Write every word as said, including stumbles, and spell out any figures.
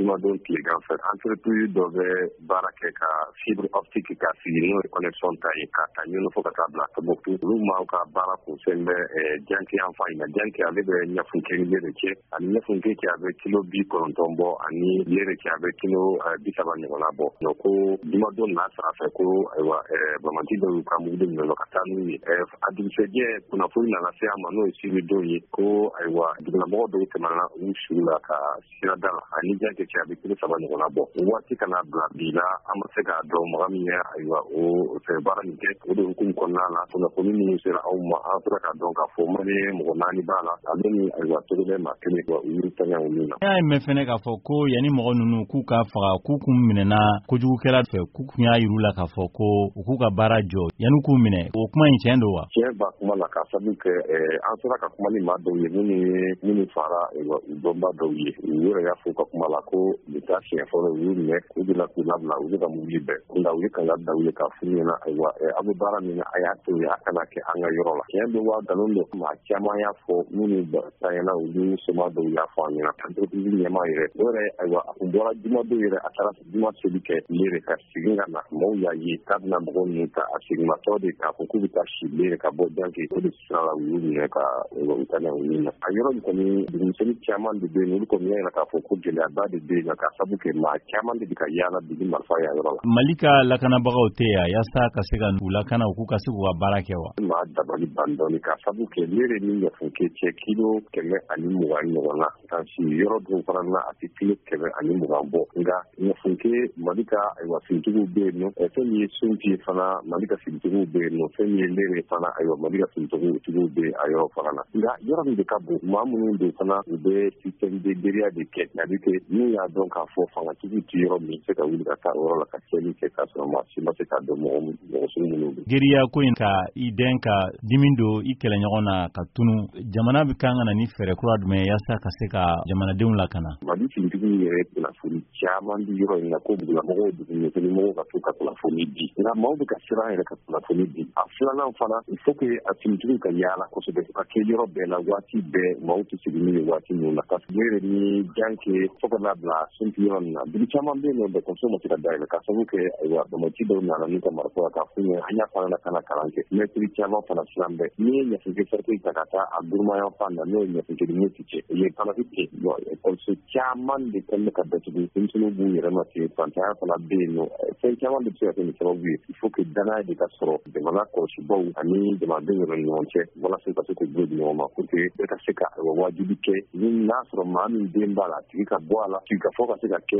jumadon tilegan fɛ entreprise dɔ bɛ baara kɛ ka fibre optique ka sigi n'o ye connexion ta ye ka ta ɲɔnɔ fo ka taa bila Tombouctou olu ma ka baara kuncɛ bɛ Janki yan fan in na. Janki ale bɛ ɲɛfunke ni lere cɛ ani ɲɛfunke cɛ a bɛ kilo bi kɔnɔntɔn bɔ ani lere cɛ a bɛ kilo bi saba ɲɔgɔnna bɔ. Donc ko jumadon n'a sira fɛ ko ayiwa bamati dɔw y'u ka mugu de minɛ ka taa n'u ye. A dugusɛjɛ kunnafoni nana se a ma n'o ye sibidon ye ko ayiwa dugulamɔgɔ dɔw tɛmɛna u su la ka sira da la ani Janki cɛ a bɛ kilo saba ɲɔgɔnna bɔ. O waati kana bila bi la an ma se k'a dɔn mɔgɔ min ye ayiwa o fɛ baara min kɛ o de hukumu kɔnɔna la kunnafoni minnu sera aw ma an sera k'a dɔn k'a fɔ mali mɔgɔ naani b'a la ale ni ayiwa togolɛ ma kelen wa u y'u tanya u min na. Y'a ye mɛn fɛnɛ k'a fɔ ko yanni mɔgɔ ninnu k'u ka faga k'u kun minɛna kojugukɛla fɛ k'u kun y'a yir'u la k'a fɔ ko u k'u ka baara jɔ yanni k'u minɛ o kuma in tiɲɛ don wa? Tiɲɛ b'a kuma la k'a sabu kɛ an sera ka kuma ni maa dɔw ye minnu ye minnu fara dɔnba dɔw ye u yɛrɛ y'a fɔ ka kuma la ko bi taa siɲɛ fɔlɔ u y'u minɛ u bɛna k'u labila u bɛ ka mobili bɛɛ nka u ye kanga da u ye k'a f'u ɲɛna ayiwa a bɛ baara min na a y'a to ye a kana kɛ an ka yɔrɔ la. Tiɲɛ don wa nkalon don maa caman y'a fɔ minnu tanyana olu soma dɔw y'a fɔ an ɲɛna entreprise ɲɛmaa yɛrɛ o yɛrɛ ayiwa a kun bɔra juma dɔw yɛrɛ a taara juma seli kɛ lere ka segin ka na mɔgɔw y'a ye k'a bɛna mɔgɔw ninnu ta a seginmatɔ de k'a fɔ k'u bɛ taa si lere ka bɔ Janki o de sira la u y'u minɛ ka u tanya u min na. A yɔrɔ in kɔni dugumisɛnnin caman de bɛ yen olu kɔni y'a yira k'a fɔ ko gɛlɛyaba de bɛ yen k'a sabu kɛ maa caman de bɛ ka yaala bi marifa y'a yɔrɔ la. Mali ka lakanabagaw tɛ yan yaasa ka se ka u lakana u k'u ka se k'u ka baara kɛ wa? Maa dabali ban dɔɔni k'a sabu kɛ lere ni ɲɛfunke cɛ kilo kɛmɛ ani mugan ɲɔgɔn na ka si yɔrɔ dɔw fana na a tɛ kilo kɛmɛ ani mugan bɔ nka ɲɛfunke Mali ka ayiwa finitigiw bɛ yen nɔ fɛn min ye sunti fana Mali ka finitigiw bɛ yen nɔ fɛn min ye lere fana ayiwa Mali ka finitigiw bɛ a yɔrɔ fana na nka yɔrɔ min de ka bon maa minnu de fana u bɛ système de guérilla de kɛ c'est-à-dire que n'u y'a dɔn k'a fɔ fangatigiw tɛ yɔrɔ min se ka wuli ka taa o yɔrɔ la ka cɛnni kɛ k'a sɔrɔ maa si ma se k'a dɔn mɔgɔ mɔgɔ sugu minnu don. Guérilla ko in ka i dɛn ka dimi don i kɛlɛɲɔgɔn na ka tunu jamana bɛ kan ka na ni fɛɛrɛ kura jumɛn yaasa ka se ka jamanadenw lakana? Mali finitigiw yɛrɛ kunnafoni caman di yɔrɔ in na ko dugulamɔgɔw dugumisɛnninmɔgɔw ka to ka kunnafoni di nka maaw bɛ ka siran yɛrɛ ka kunnafoni di a filanan fana il faut que a finitigiw ka yaala kosɛbɛ ka kɛ yɔrɔ bɛɛ la waati bɛɛ maaw tɛ sigi n'u ye waati ninnu na parce que lere ni Janki fo ka n'a bila sunti yɔrɔ ninnu na dugu caman bɛ yen nɔ dɔgɔtɔrɔso ma se ka dayɛlɛ k'a sabu kɛ ayiwa bamati dɔw nana n'u ka marifa k'a f'u ɲɛna an y'a fana na kana kalan kɛ mɛtiri caman fana siran bɛɛ n'i ye ɲɛfunke certificat ta ka taa a durumaya fan na n'o ye ɲɛfunke ni ti cɛ ye fana tɛ ten bon ekɔliso caman de kɛlen ka datugu denmisɛnninw b'u yɛrɛ ma ten fantanya fana bɛ yen nɔ fɛn caman de bɛ se ka kɛ nin sababu ye il faut que danaya de ka sɔrɔ jamana kɔlɔsibaw ani jamanadenw yɛrɛ ni ɲɔgɔn cɛ walasa ka se k'u bolo di ɲɔgɔn ma pour que bɛɛ ka se ka wajibi kɛ ni n'a sɔrɔ maa min den b'a la a tigi ka bɔ a la tigi ka fɔ ka se ka kɛ